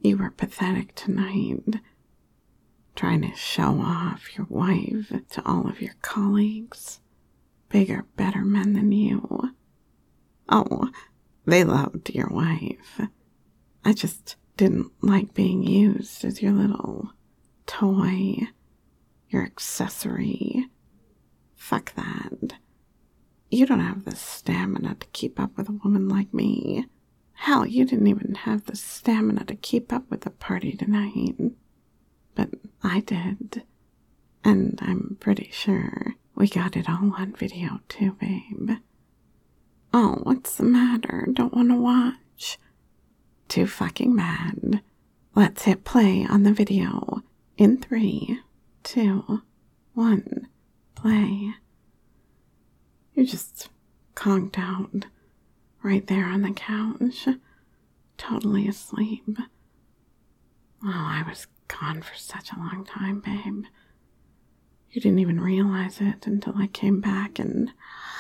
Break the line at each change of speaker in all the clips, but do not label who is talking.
You were pathetic tonight, trying to show off your wife to all of your colleagues. Bigger, better men than you. Oh, they loved your wife. I just didn't like being used as your little toy, your accessory. Fuck that. You don't have the stamina to keep up with a woman like me. Hell, you didn't even have the stamina to keep up with the party tonight. But I did. And I'm pretty sure we got it all on video too, babe. Oh, what's the matter? Don't want to watch? Too fucking bad. Let's hit play on the video. In 3, 2, 1, play. You just conked out right there on the couch, totally asleep. Oh, I was gone for such a long time, babe. You didn't even realize it until I came back and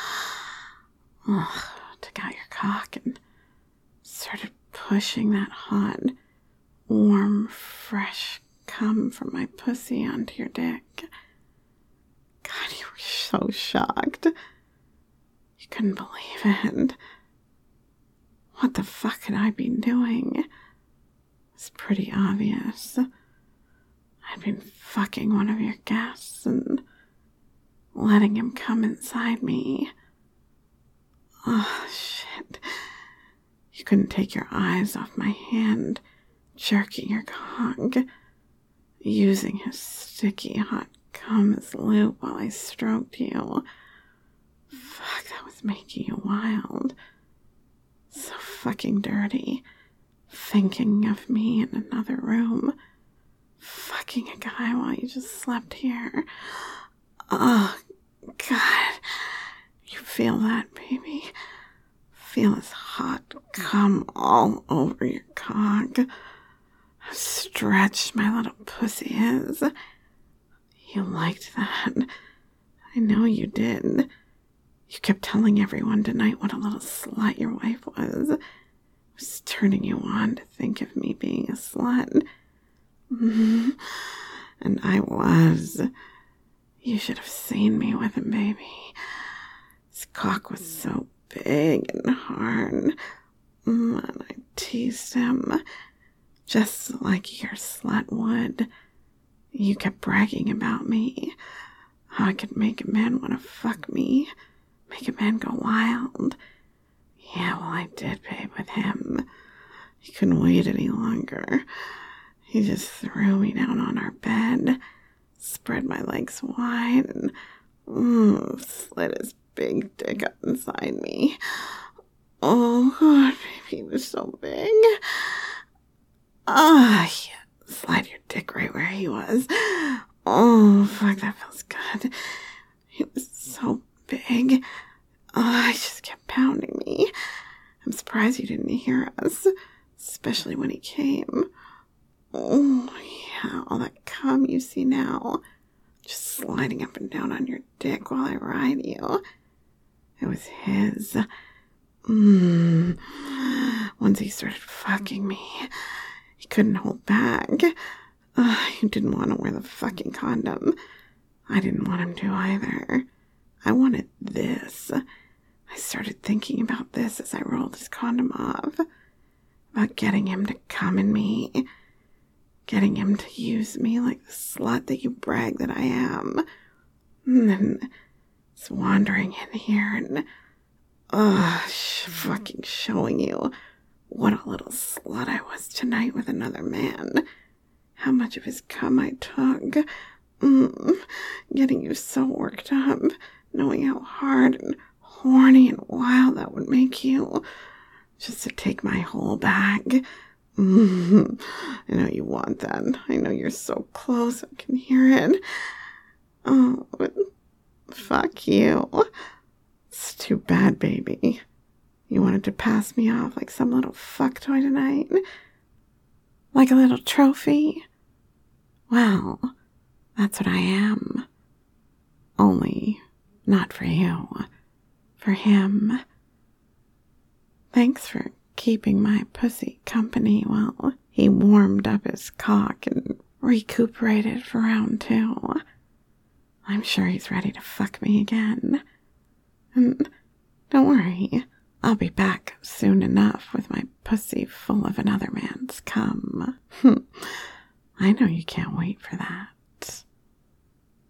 took out your cock and started pushing that hot, warm, fresh cum from my pussy onto your dick. God, you were so shocked. You couldn't believe it. What the fuck could I be doing? It's pretty obvious. I'd been fucking one of your guests and letting him come inside me. Oh, shit. You couldn't take your eyes off my hand, jerking your cock, using his sticky hot cum as lube while I stroked you. Fuck, that was making you wild. So fucking dirty. Thinking of me in another room. Fucking a guy while you just slept here. Oh, God. You feel that, baby? Feel his hot cum all over your cock. How stretched my little pussy is. You liked that. I know you did. You kept telling everyone tonight what a little slut your wife was. It was turning you on to think of me being a slut. And I was. You should have seen me with him, baby. His cock was so big and hard. And I teased him, just like your slut would. You kept bragging about me, how I could make a man want to fuck me, make a man go wild. Yeah, well, I did, babe, with him. He couldn't wait any longer. He just threw me down on our bed, spread my legs wide, and slid his big dick up inside me. Oh, God, baby, he was so big. Yeah, slide your dick right where he was. Oh, fuck, that feels good. He was so big. Oh, he just kept pounding me. I'm surprised you didn't hear us, especially when he came. Oh, yeah, all that cum you see now, just sliding up and down on your dick while I ride you. It was his. Once he started fucking me, he couldn't hold back. He didn't want to wear the fucking condom. I didn't want him to either. I wanted this. I started thinking about this as I rolled his condom off. About getting him to come in me. Getting him to use me like the slut that you brag that I am. And then it's wandering in here and fucking showing you what a little slut I was tonight with another man. How much of his cum I took. Getting you so worked up, knowing how hard and horny and wild that would make you. Just to take my whole bag. I know you want that. I know you're so close, I can hear it. Oh, but fuck you. It's too bad, baby. You wanted to pass me off like some little fuck toy tonight? Like a little trophy? Well, that's what I am. Only not for you. For him. Thanks for keeping my pussy company while he warmed up his cock and recuperated for round 2. I'm sure he's ready to fuck me again. And don't worry, I'll be back soon enough with my pussy full of another man's cum. I know you can't wait for that.